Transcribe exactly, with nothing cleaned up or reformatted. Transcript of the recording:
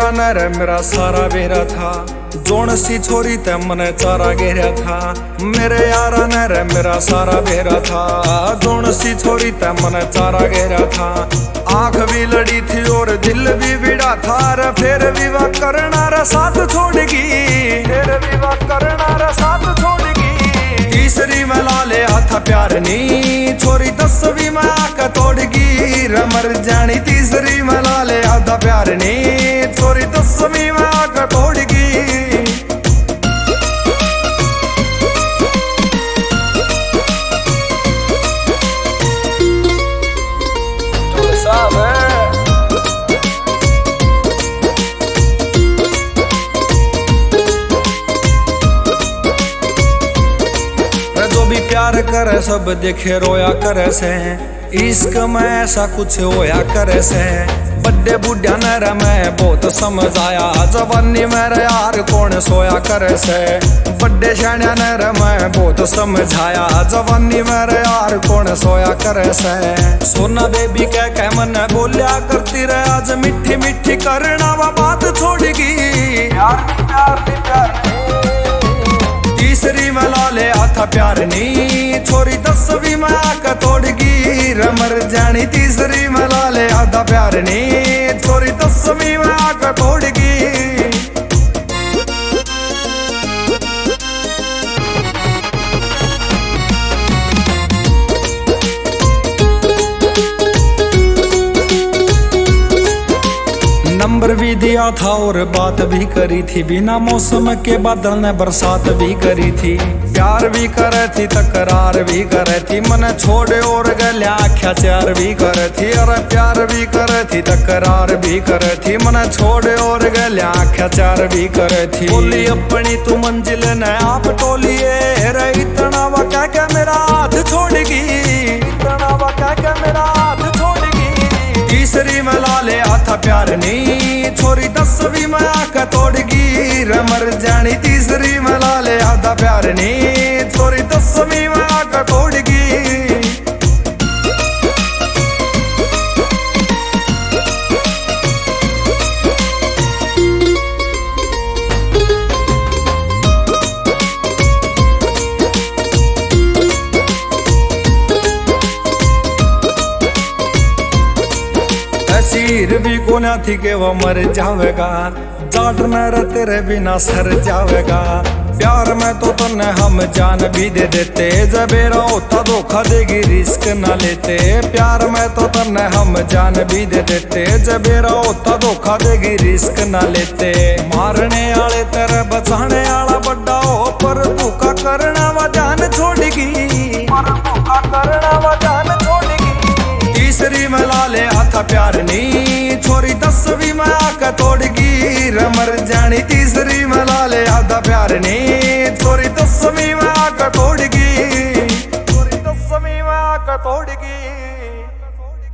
न रे मेरा सारा बेरा था, जोन सी छोरी ते मने चारा घेरा था। मेरे यारा न रे मेरा सारा बेरा था, जोन सी छोरी ते मने चारा घेरा था। आंख भी लड़ी थी और दिल भी बिड़ा था रे, फिर विवाह करना रे साथ छोड़गी, फिर विवाह करना रे साथ छोड़गी। तीसरी में ला ले हाथा प्यार नी, छोरी दसवीं में आके तोड़गी रे मर जानी। तीसरी में ला ले हाथा प्यार नी, छोरी दसवीं में आके तोड़गी। जो भी प्यार करे सब देखे रोया करे से, इश्क में ऐसा कुछ होया करे से। बड्डे बुढ़िया नर में बहुत समझ आया, जवानी मेरे यार कौन सोया करे से। बड्डे शानिया नर में बहुत समझ आया, जवानी मेरे यार कौन सोया करे से। सोना बेबी कह के मन बोलिया करती रहे, आज मिठी मिठी करना वा बात छोड़गी। प्यार नी प्यार नी प्यार तीसरी में ला ले हाथा प्यार नी, छोरी दसवीं में आके तोड़गी रे मर जानी। तीसरी में ला ले हाथा प्यार नी, छोरी दसवीं में आके तोड़गी। नंबर भी दिया था और बात भी करी थी, बिना मौसम के बादल ने बरसात भी करी थी। प्यार भी करे थी तकरार भी करे थी, मन छोड़े और गल्या आख्या चार भी करे थी। अरे प्यार भी करे थी तकरार भी करे थी, मन छोड़े और गल्या आख्या चार भी करे थी। बोली अपनी तू मंजिल न आप टोलिए रे, इतना वा कह के मेरा हाथ छोड़गी, इतना वा कह के मेरा हाथ छोड़गी। तीसरी में ला ले हाथा प्यार नी, छोरी दसवीं में आके तोड़गी रे मर जानी। तीसरी में ला ले हाथा प्यार नी, छोरी दसवीं में आके तोड़गी। सिर भी कोना थी के वो मर जावेगा, जाट न तेरे बिना सर जावेगा। प्यार में तो तन्ने हम जान भी दे देते, जबेरा होता धोखा देगी रिस्क न लेते। प्यार में तो तन्ने हम जान भी दे देते, जबेरा होता धोखा देगी रिस्क न लेते। मारने आले तेरे बचाने आला बड्डा हो, पर धोखा करना वा जान छोड़गी, पर धोखा करना वा जान छोड़गी। तीसरी में ला ले हाथा प्यार नी, छोरी दसवीं में आके तोड़गी रे मर जानी। तीसरी में ला ले हाथा प्यार नी, छोरी दसवीं में आके